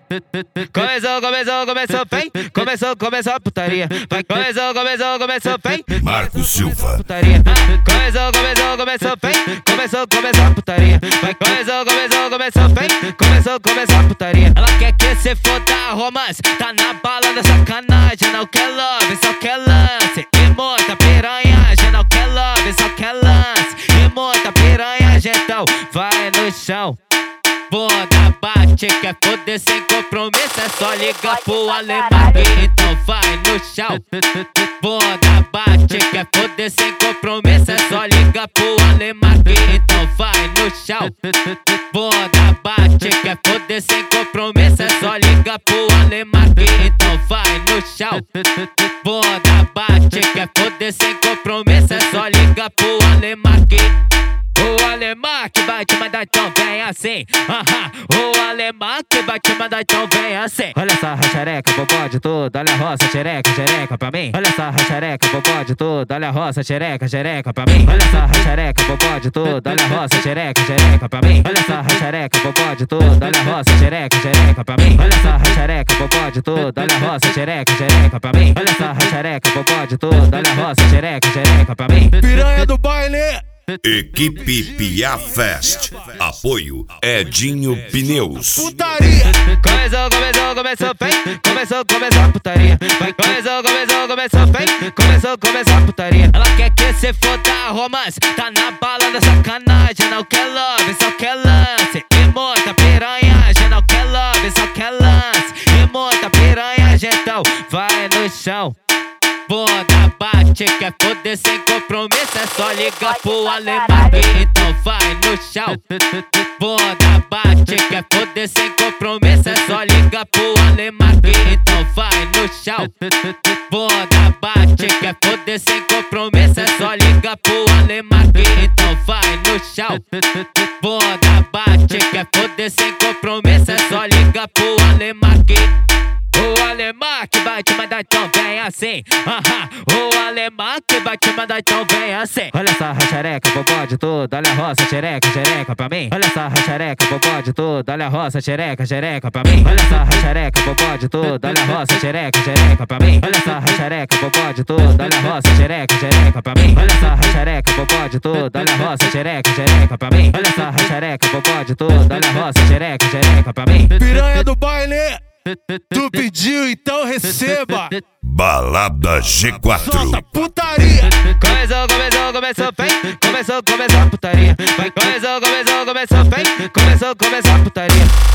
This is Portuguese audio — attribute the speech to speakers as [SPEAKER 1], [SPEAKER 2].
[SPEAKER 1] Começou a putaria. Começou, vem.
[SPEAKER 2] Marcos Silva.
[SPEAKER 1] Putaria. Começou a putaria. Começou, vem. Começou a putaria. Ela quer que cê foda romance, tá na balada sacanagem, não quer love, só quer lance. E muita piranhagem, não quer love, só quer lance. E muita piranhagem, então vai no chão. Bunda bate, quer foder sem compromisso, é só ligar pro alemão, então vai no chão. Bunda bate, quer foder sem compromisso, é só ligar pro alemão, então vai no chão. Bunda bate, quer foder sem compromisso, é só ligar pro alemão, então vai no chão. Bunda bate, quer foder sem compromisso, é só ligar pro alemão. O alemão que vai te mandar, então vem assim. O alemão que vai te mandar, então vem assim. Olha essa xereca, bobó de tudo. Olha a roça, xereca pra mim. Olha essa xereca, bobó de tudo. Olha a roça, xereca pra mim. Olha essa xereca, bobó de tudo. Olha a roça, xereca pra mim. Olha essa xereca, bobó de tudo. Olha a roça, xereca pra mim. Olha essa xereca, bobó de tudo. Olha a roça, xereca pra mim. Olha essa xereca, bobó de tudo. Olha a roça, xereca pra mim.
[SPEAKER 3] Piranha do baile.
[SPEAKER 2] Equipe Pia Fest. Apoio Edinho Pneus.
[SPEAKER 3] Putaria.
[SPEAKER 1] Começou, vem. Começou a putaria. Começou, vem. Começou a putaria. Ela quer que cê foda romance, tá na balada sacanagem, não quer love, só quer lance. E muita piranhagem, não quer love, só quer lance. E muita piranhagem, então vai no chão. Bunda bate, quer foder sem compromisso, é só ligar pro alemão, então vai no chão. Bunda bate, quer foder sem compromisso, é só ligar pro alemão, então vai no chão. Bunda bate, quer foder sem compromisso, é só ligar pro alemão, então vai no chão. Bunda bate, quer foder sem compromisso, é só ligar pro alemão. O alemão que vai te mandar, então vem assim. O alemão que vai te mandar, então vem assim. Olha essa xereca, bobó de tudo. Olha a roça, xereca pra mim. Olha essa xereca, bobó de tudo. Olha a roça, xereca pra mim. Olha essa xereca, bobó de tudo. Olha a roça, xereca pra mim. Olha essa xereca, bobó de tudo. Olha a roça, xereca pra mim. Olha essa xereca, bobó de tudo. Olha a roça, xereca pra mim. Olha essa xereca, bobó de tudo. Olha a roça, xereca pra mim.
[SPEAKER 3] Piranha do baile. Tu pediu, então receba.
[SPEAKER 2] Balada G4.
[SPEAKER 3] Solta putaria.
[SPEAKER 1] Começou, vem. Começou a putaria. Começou, vem. Começou a putaria.